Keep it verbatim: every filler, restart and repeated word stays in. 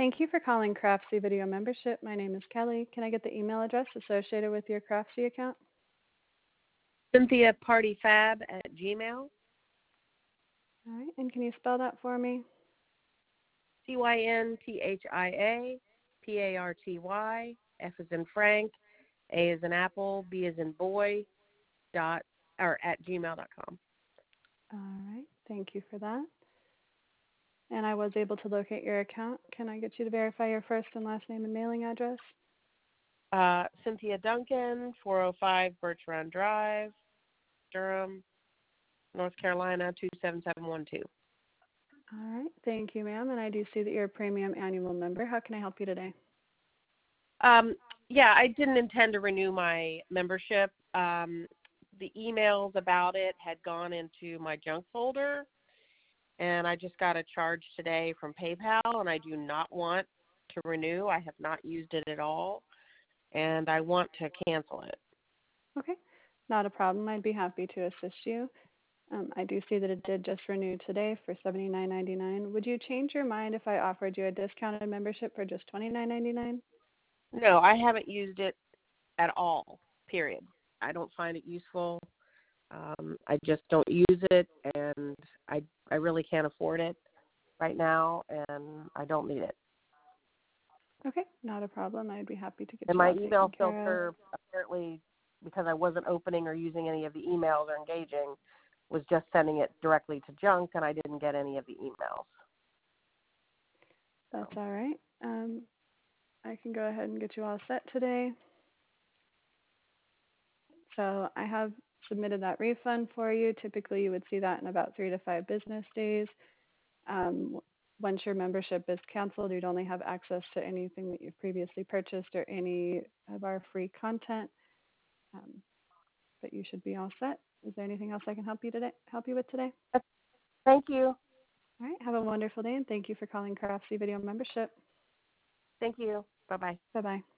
Thank you for calling Craftsy Video Membership. My name is Kelly. Can I get the email address associated with your Craftsy account? Cynthia Party Fab at Gmail. All right, and can you spell that for me? C Y N T H I A P A R T Y, F as in Frank, A as in Apple, B as in boy, dot, or at gmail dot com. All right, thank you for that. And I was able to locate your account. Can I get you to verify your first and last name and mailing address? Uh, Cynthia Duncan, four oh five Birch Run Drive, Durham, North Carolina, two seven seven one two. All right, thank you, ma'am. And I do see that you're a premium annual member. How can I help you today? Um, yeah, I didn't intend to renew my membership. Um, the emails about it had gone into my junk folder, and I just got a charge today from PayPal, and I do not want to renew. I have not used it at all, and I want to cancel it. Okay, not a problem. I'd be happy to assist you. Um, I do see that it did just renew today for seventy-nine ninety-nine. Would you change your mind if I offered you a discounted membership for just twenty-nine ninety-nine? No, I haven't used it at all, period. I don't find it useful. Um, I just don't use it, and I, I really can't afford it right now, and I don't need it. Okay, not a problem. I'd be happy to get And you my all email taken care of. filter, apparently, because I wasn't opening or using any of the emails or engaging, was just sending it directly to junk, and I didn't get any of the emails. That's all right. Um, I can go ahead and get you all set today. So I have submitted that refund for you. Typically, you would see that in about three to five business days. Um, once your membership is canceled, you'd only have access to anything that you've previously purchased or any of our free content. Um, but you should be all set. Is there anything else I can help you today? Help you with today? Thank you. All right. Have a wonderful day, and thank you for calling Craftsy Video Membership. Thank you. Bye-bye. Bye bye.